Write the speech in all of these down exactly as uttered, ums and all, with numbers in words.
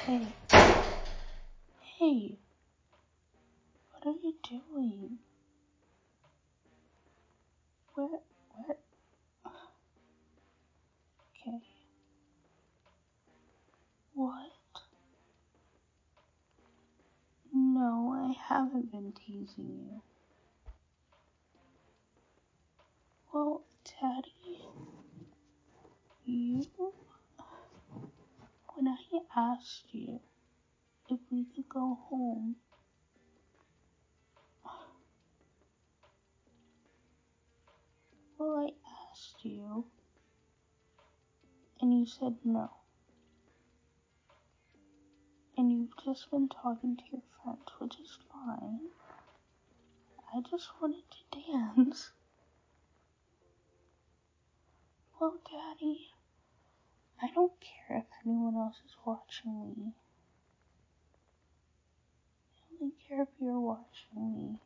Hey. Hey. What are you doing? Where, where? Okay. What? No, I haven't been teasing you. Well, Daddy, you, when I asked you if we could go home, well, I asked you, and you said no. And you've just been talking to your friends, which is fine. I just wanted to dance. Well, Daddy, I don't care if anyone else is watching me. I only care if you're watching me.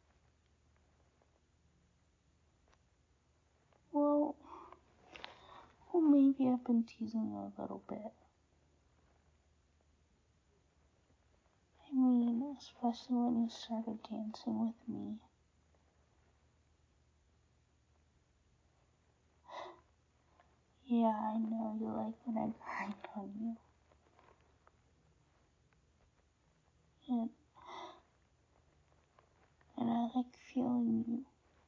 Well, well, maybe I've been teasing you a little bit. I mean, especially when you started dancing with me. Yeah, I know you like when I grind on you. And, and I like feeling you.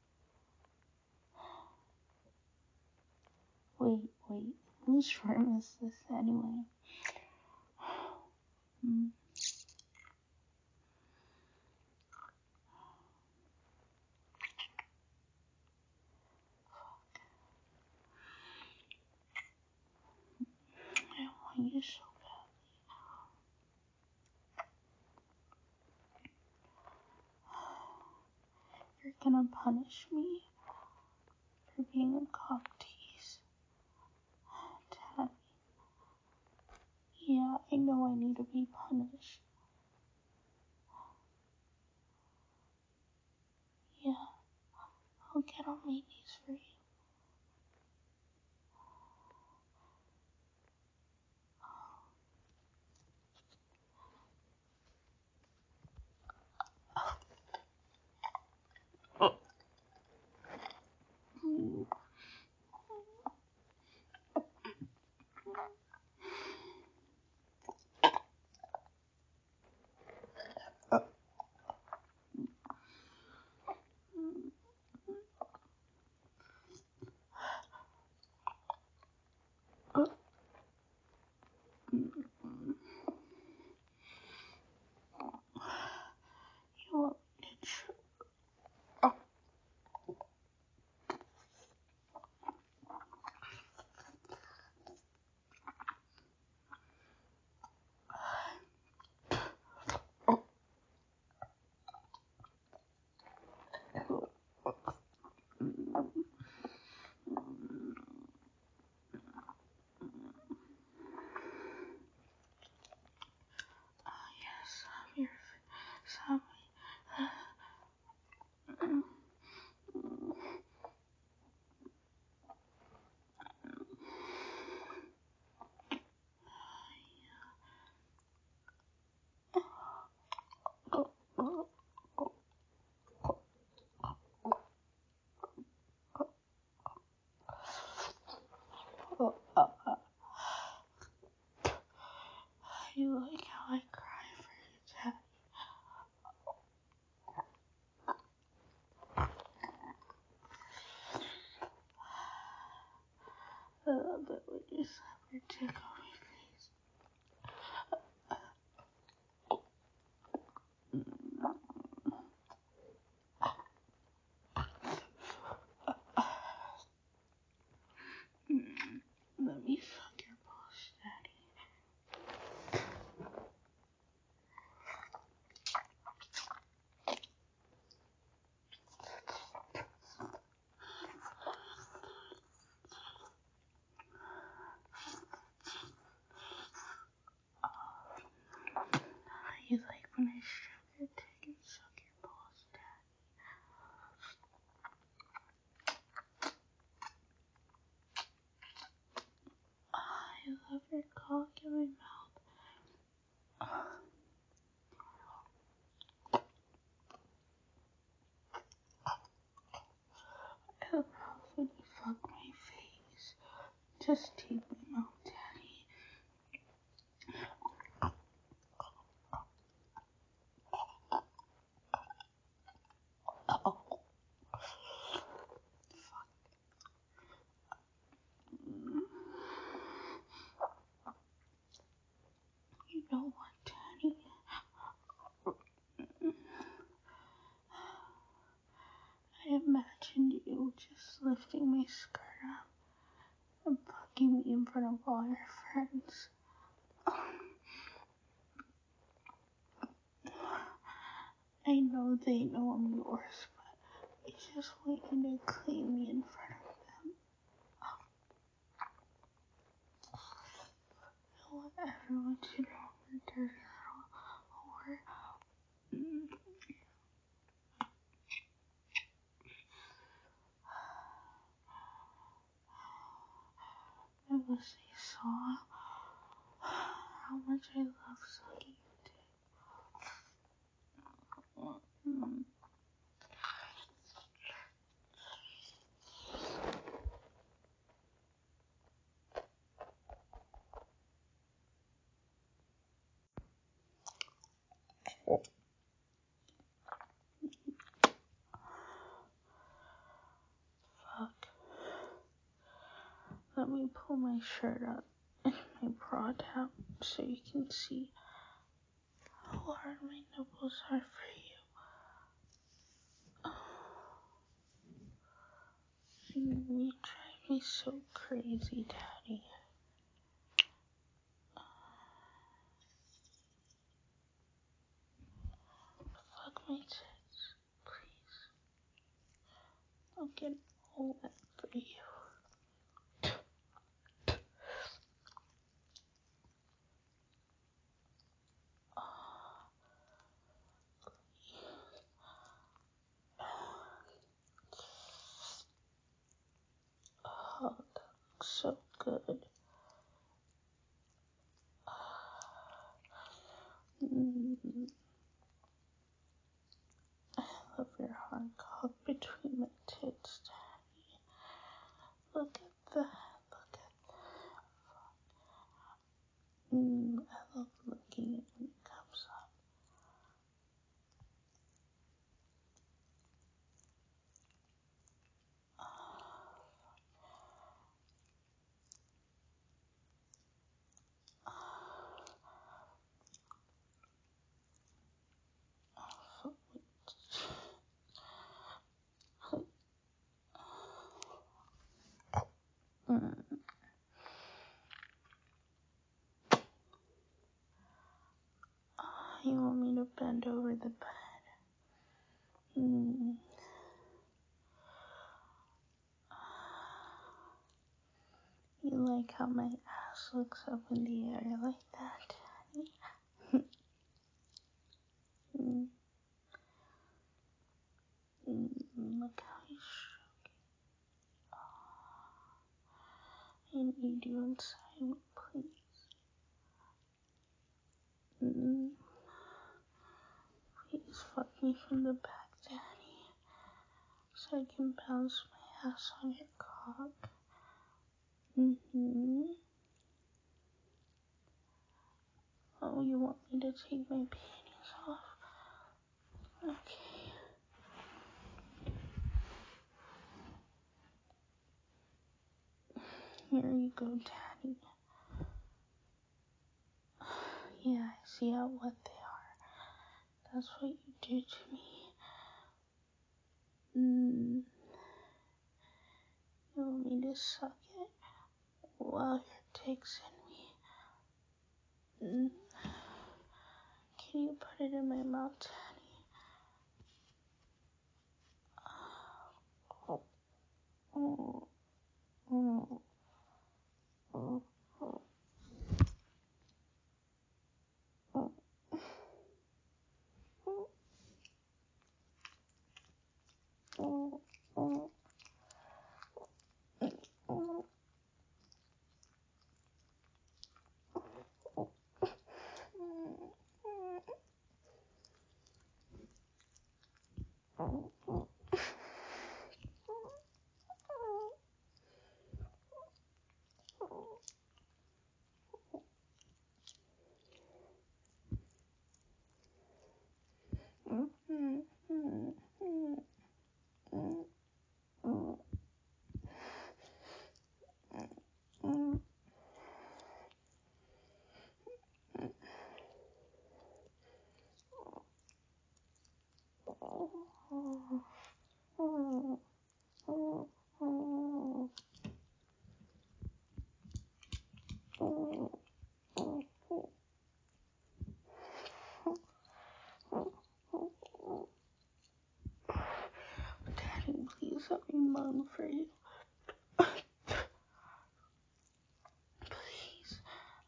Wait, wait, whose room is this anyway? Hmm. I want you so bad. You're gonna punish me for being a cock tease. Dad. Yeah, I know I need to be punished. Yeah, I'll get on my knees for you. You want me to tr- oh. Your some oh, uh, uh. You like how I cry for you, Daddy? I love it when you slap your dick on my face. Let me suck your balls, Daddy. You like when I stroke your dick and suck your balls, Daddy? I love your cock in my mouth take my mouth, Daddy. Oh. You know what, Daddy? I imagined you just lifting my skirt up and fucking me in front of all your friends. I know they know I'm yours, but I just want you to claim me in front of them. I want everyone to know I'm a dirty little whore. I wish they saw how much I love sucking your dick. Fuck. Let me pull my shirt up and my bra down so you can see how hard my nipples are for you. You drive me so crazy, Daddy. Fuck my tits, please. I'll get all wet for you. Oh, that looks so good. Mm. I love your hard cock between my tits, Daddy. Look at that. Look at that. Mm, I love looking at when it comes up. Mm. You want me to bend over the bed? Mm. You like how my ass looks up in the air like that, Daddy? mm. Mm. Look how he's stroking. I need you inside me, please. Mm. Please fuck me from the back, Daddy, so I can bounce my ass on your cock. Mm-hmm. Oh, you want me to take my panties off? Okay. Here you go, Daddy. Yeah, I see how wet they are. That's what you do to me. Mm. You want me to suck it while your dick's in me? Mm. Can you put it in my mouth, Daddy? Oh. Oh. Oh. Oh. Oh. Oh. Oh. Oh. Oh.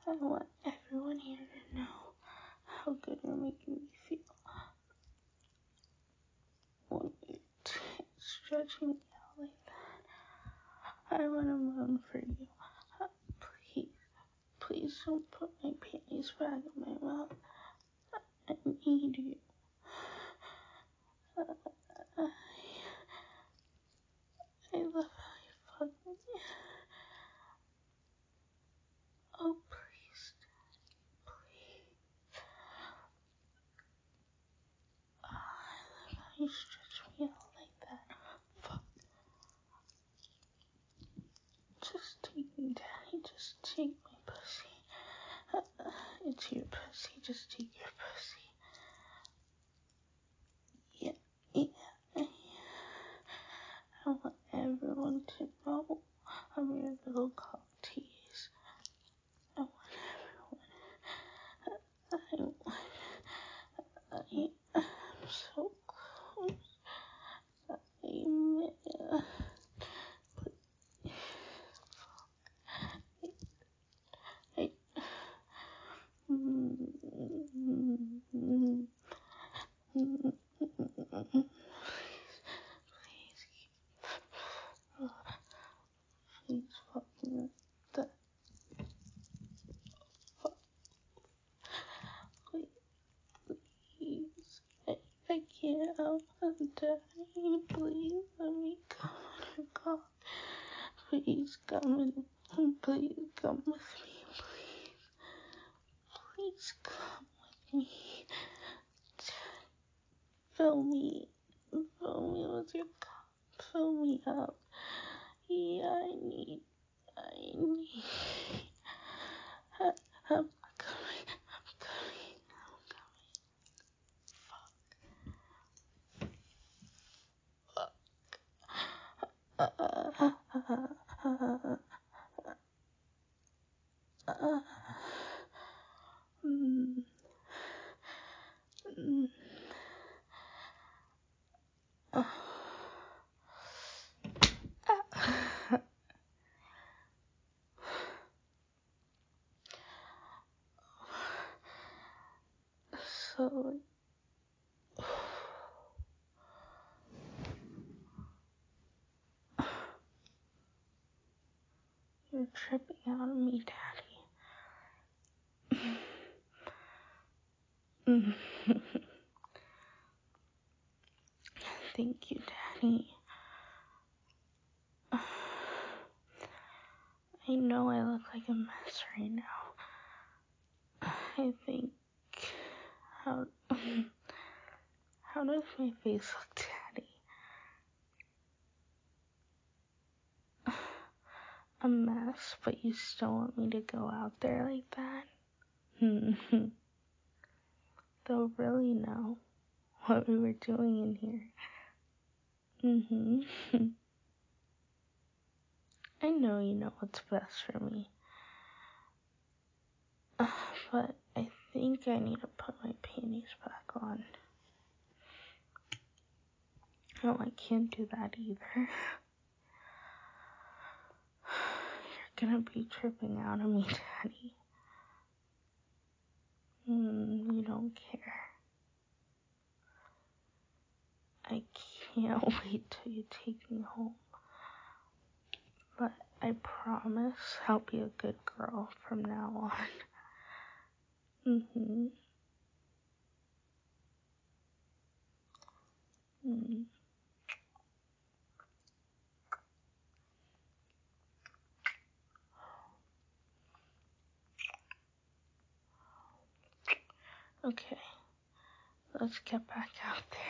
I want everyone here to know how good you're making me feel when you're stretching me out like that. I want to moan for you. Uh, please, please don't put my panties back in my mouth. I need you. Uh, I, I love how you fuck me. Oh, please, please. Oh, I love how you stretch me out like that. Fuck. Just take me, Daddy. Just take my pussy. Uh, it's your pussy. Just take your pussy. Yeah, yeah, yeah. I want everyone to know I'm your little cock tease. I want everyone. I want. I, I'm so close. I, uh, I, I, mm, mm, mm, mm, please fuck me like that. Fuck. Please, please. I, I can't help it, Daddy. Please let me come on your cock. Please come and please come with me. Please. Please come with me. Fill me. Fill me with your cock. Fill me up. Yeah, I need. I need. I, I'm coming. I'm coming. I'm coming. Fuck. Fuck. Uh, uh, uh, uh, mm, mm, uh, uh. So, you're tripping out on me, Daddy. Thank you, Daddy. I know I look like a mess right now. I think, how, how does my face look, Daddy? A mess, but you still want me to go out there like that? They'll really know what we were doing in here. Mm-hmm. I know you know what's best for me. Uh, but I think I need to put my panties back on. No, I can't do that either. You're gonna be tripping out on me, Daddy. Mm, you don't care. I can't wait till you take me home. But I promise I'll be a good girl from now on. Mm-hmm. Mm. Okay, let's get back out there.